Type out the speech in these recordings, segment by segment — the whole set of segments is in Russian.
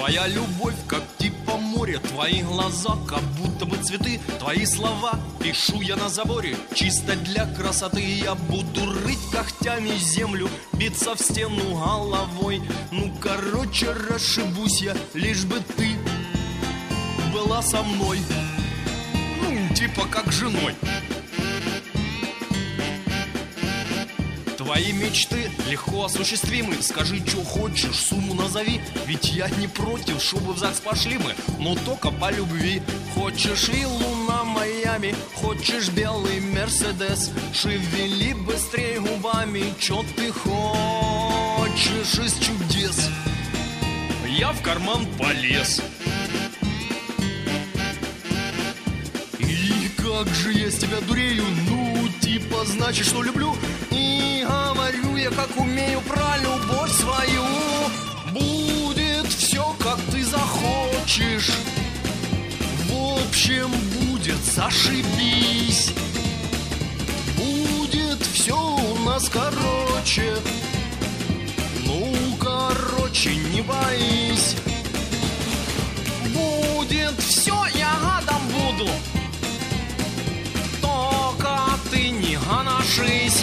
Твоя любовь, как типа море, твои глаза, как будто бы цветы, твои слова пишу я на заборе. Чисто для красоты я буду рыть когтями землю, биться в стену головой. Ну, короче, расшибусь я, лишь бы ты была со мной. Ну, типа как женой. Твои мечты легко осуществимы. Скажи, что хочешь, сумму назови. Ведь я не против, чтобы в ЗАГС пошли мы, но только по любви. Хочешь виллу на Майами, хочешь белый Мерседес, шевели быстрее губами, что ты хочешь из чудес. Я в карман полез. И как же я с тебя дурею, ну, типа, значит, что люблю. И говорю я, как умею, про любовь свою. Будет все, как ты захочешь. В общем, будет зашибись. Будет все у нас короче. Ну, короче, не боись. Будет все, я гадом буду. Только ты не гоношись.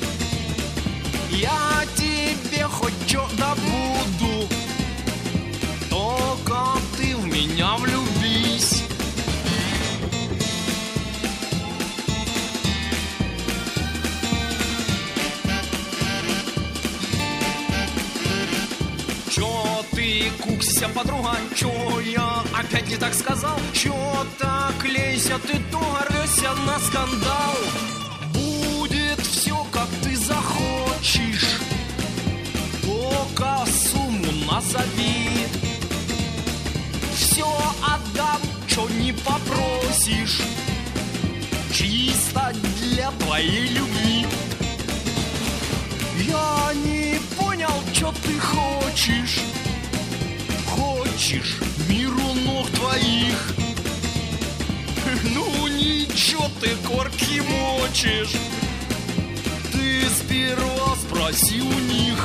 Я тебе хоть что добуду, только ты в меня влюбись. Чё ты куксися, подруга, чё я опять не так сказал? Чё так клейся, ты туго рвёшься на скандал? Будет всё, как ты захочешь, только сумму назови. Всё отдам, чё не попросишь, чисто для твоей любви. Я не понял, чё ты хочешь. Хочешь миру ног твоих? Ну ничего ты корки мочишь. Ты сперва спроси у них.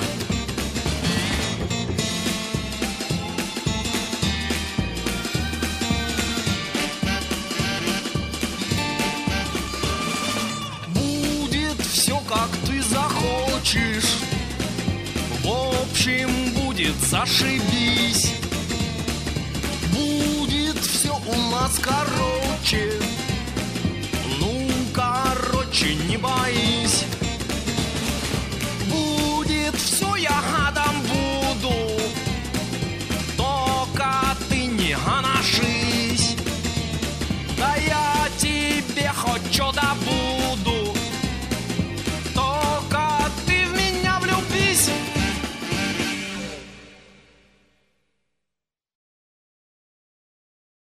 Будет все, как ты захочешь. В общем, будет зашибись. Будет все у нас короче.